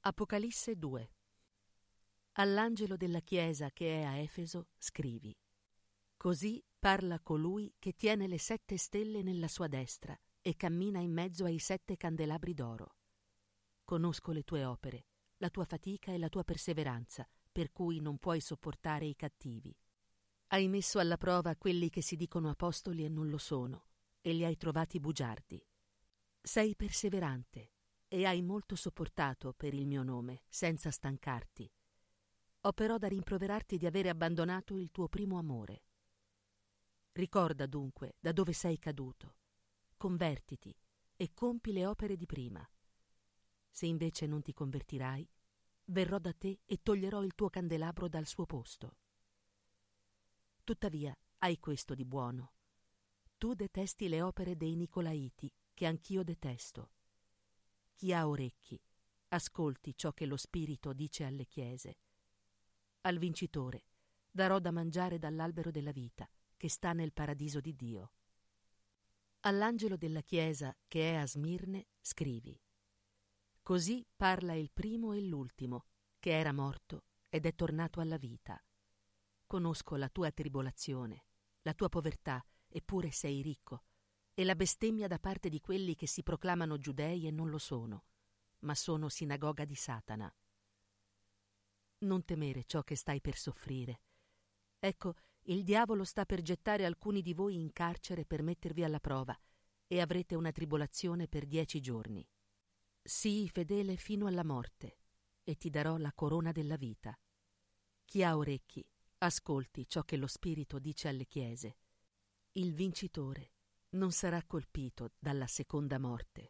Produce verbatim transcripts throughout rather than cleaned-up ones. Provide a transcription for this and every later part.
Apocalisse due. All'angelo della chiesa che è a Efeso scrivi: Così parla colui che tiene le sette stelle nella sua destra e cammina in mezzo ai sette candelabri d'oro. Conosco le tue opere, la tua fatica e la tua perseveranza, per cui non puoi sopportare i cattivi. Hai messo alla prova quelli che si dicono apostoli e non lo sono, e li hai trovati bugiardi. Sei perseverante e hai molto sopportato per il mio nome, senza stancarti. Ho però da rimproverarti di avere abbandonato il tuo primo amore. Ricorda dunque da dove sei caduto, convertiti e compi le opere di prima. Se invece non ti convertirai, verrò da te e toglierò il tuo candelabro dal suo posto. Tuttavia hai questo di buono: tu detesti le opere dei Nicolaiti, che anch'io detesto. Chi ha orecchi, ascolti ciò che lo Spirito dice alle chiese. Al vincitore darò da mangiare dall'albero della vita, che sta nel paradiso di Dio. All'angelo della chiesa che è a Smirne scrivi: Così parla il primo e l'ultimo, che era morto ed è tornato alla vita. Conosco la tua tribolazione, la tua povertà, eppure sei ricco, e la bestemmia da parte di quelli che si proclamano giudei e non lo sono, ma sono sinagoga di Satana. Non temere ciò che stai per soffrire. Ecco, il diavolo sta per gettare alcuni di voi in carcere per mettervi alla prova, e avrete una tribolazione per dieci giorni. Sii fedele fino alla morte, e ti darò la corona della vita. Chi ha orecchi, ascolti ciò che lo Spirito dice alle chiese. Il vincitore non sarà colpito dalla seconda morte.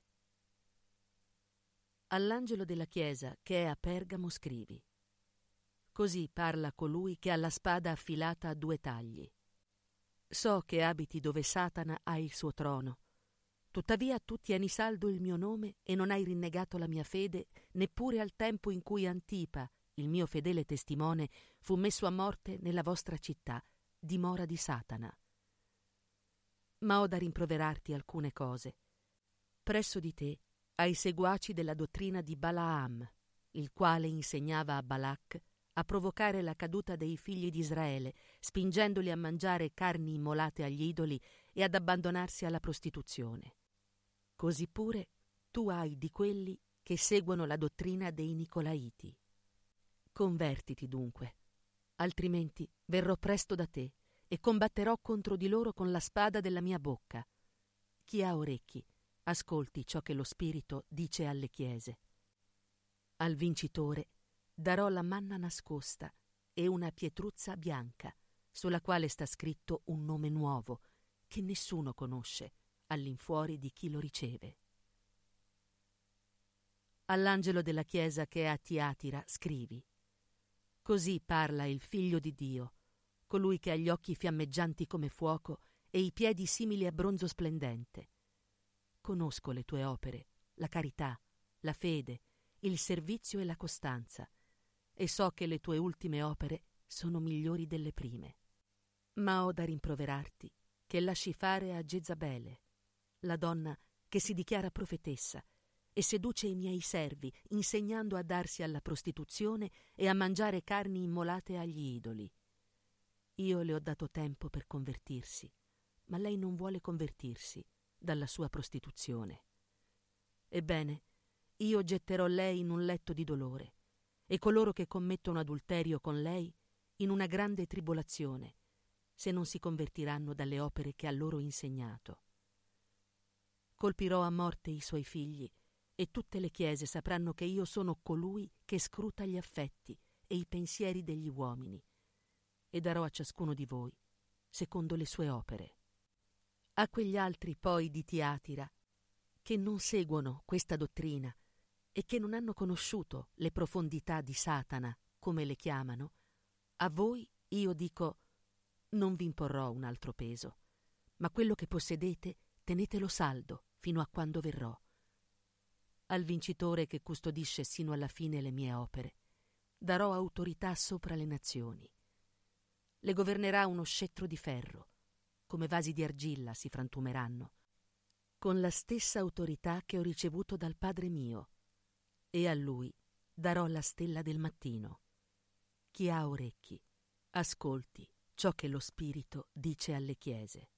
All'angelo della chiesa che è a Pergamo scrivi: Così parla colui che ha la spada affilata a due tagli. So che abiti dove Satana ha il suo trono. Tuttavia tu tieni saldo il mio nome e non hai rinnegato la mia fede neppure al tempo in cui Antipa, il mio fedele testimone, fu messo a morte nella vostra città, dimora di Satana. Ma ho da rimproverarti alcune cose. Presso di te hai seguaci della dottrina di Balaam, il quale insegnava a Balac a provocare la caduta dei figli di Israele, spingendoli a mangiare carni immolate agli idoli e ad abbandonarsi alla prostituzione. Così pure tu hai di quelli che seguono la dottrina dei Nicolaiti. Convertiti dunque, altrimenti verrò presto da te e combatterò contro di loro con la spada della mia bocca. Chi ha orecchi, ascolti ciò che lo Spirito dice alle chiese. Al vincitore darò la manna nascosta e una pietruzza bianca, sulla quale sta scritto un nome nuovo, che nessuno conosce, all'infuori di chi lo riceve. All'angelo della chiesa che è a Tiatira scrivi: Così parla il Figlio di Dio, colui che ha gli occhi fiammeggianti come fuoco e i piedi simili a bronzo splendente. Conosco le tue opere, la carità, la fede, il servizio e la costanza, e so che le tue ultime opere sono migliori delle prime. Ma ho da rimproverarti che lasci fare a Jezabele, la donna che si dichiara profetessa e seduce i miei servi, insegnando a darsi alla prostituzione e a mangiare carni immolate agli idoli. Io le ho dato tempo per convertirsi, ma lei non vuole convertirsi dalla sua prostituzione. Ebbene, io getterò lei in un letto di dolore, e coloro che commettono adulterio con lei in una grande tribolazione, se non si convertiranno dalle opere che ha loro insegnato. Colpirò a morte i suoi figli, e tutte le chiese sapranno che io sono colui che scruta gli affetti e i pensieri degli uomini, e darò a ciascuno di voi secondo le sue opere. A quegli altri poi di Tiatira, che non seguono questa dottrina e che non hanno conosciuto le profondità di Satana, come le chiamano, a voi io dico: non vi imporrò un altro peso, ma quello che possedete tenetelo saldo fino a quando verrò. Al vincitore che custodisce sino alla fine le mie opere darò autorità sopra le nazioni. Le governerà uno scettro di ferro, come vasi di argilla si frantumeranno, con la stessa autorità che ho ricevuto dal Padre mio, e a lui darò la stella del mattino. Chi ha orecchi, ascolti ciò che lo Spirito dice alle chiese.